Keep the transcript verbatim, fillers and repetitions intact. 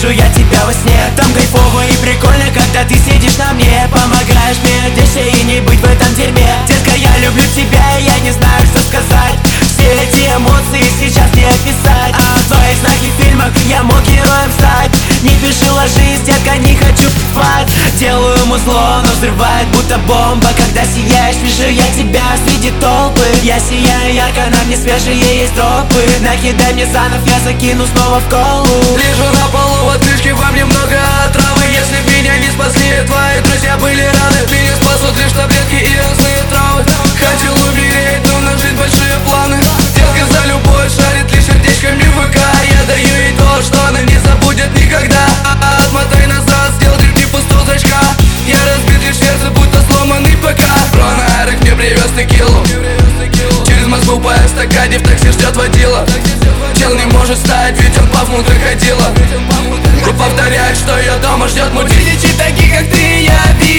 вижу я тебя во сне. Там кайфово и прикольно, когда ты сидишь на мне. Помогаешь мне отвлечься и не быть в этом дерьме. Детка, я люблю тебя, и я не знаю, что сказать. Все эти эмоции сейчас не описать. А в твоих снах и фильмах я мог героем стать. Не пиши ложись, детка, не хочу спать. Делаю ему зло, но взрывает будто бомба. Когда сияешь, вижу я тебя среди толпы. Я сияю ярко, на мне свежие есть тропы. Накидай мне занов, я закину снова в колу. Лежу на полу в отключке, во мне много отравы. Если б меня не спасли, твои друзья были рады. Меня спасут лишь таблетки и разные травы. Хотел умереть, но на жизнь большие планы. Детка за любовь шарит лишь сердечками в ВК. Я даю ей то, что она не забудет никогда. Отмотай назад, сделай три пустого зрачка. Я разбит лишь сердце, будто сломанный ПК. Пронарик мне привез текилу. Через Москву по эстакаде в такси ждет водила. Чел не может встать, ведь он павнул крокодила. И повторяет, что ее дома ждет мой. Тысячи таких, как ты, я вижу.